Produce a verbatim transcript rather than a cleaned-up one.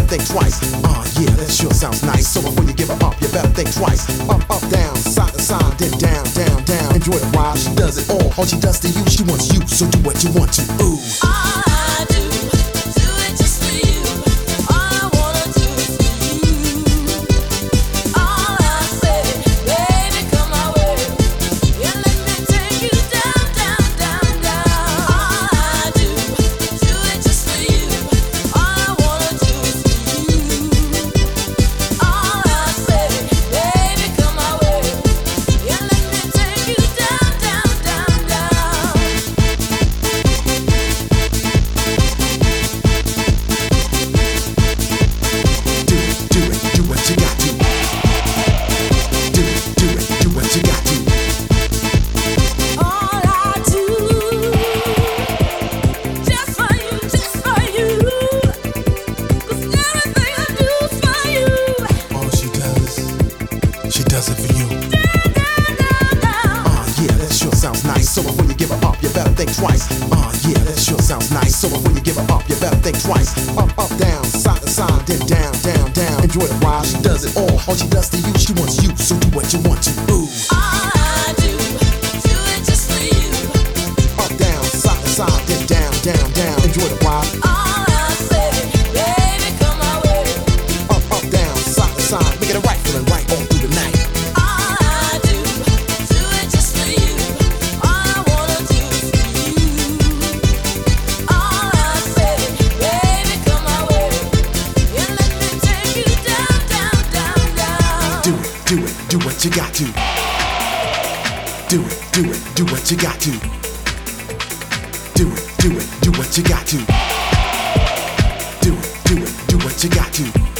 think twice. Uh, yeah, that sure sounds nice. So before you give her up, you better think twice. Up, up, down, side to side, then down, down, down. Enjoy the ride, she does it all. All she does to you, she wants you, so do what you want to. Ooh. All I do, do it just for you. All I wanna do is for you. All I say, baby, come my way. Yeah, let me take you down, down, down, down. All I do, do it just for you. All I wanna do is for you. All I say, baby, come my way. Yeah, let me take you down, down, down, down. Do it, do it, do what you got to. Do it, do it, do what you got to. All I do, just for you, just for you. 'Cause everything I do is for you. All she does, she does it for you. Down, down, down, down. Uh, yeah, that sure sounds nice. So before you give her up, you better think twice. Uh, yeah, that sure sounds nice. So before you give her up, you better think twice. Up, up, down, side to side, then down, down, down. Enjoy the ride, she does it all. All she does to you, she wants you, so do what you want to. Ooh. All I do, do it just for you. Up, down, side to side, then down, down, down. Enjoy the ride. All I say, baby, come my way. Up, up, down, side to side. Make it a right, feeling right all through the night. All I do, do it just for you. All I wanna do is for you. All I say, baby, come my way. Yeah, let me take you down, down, down, down. Do it, do it, do what you got to. Do it, do it, do what you got to. Do it, do it, do what you got to. Do it, do it, do what you got to.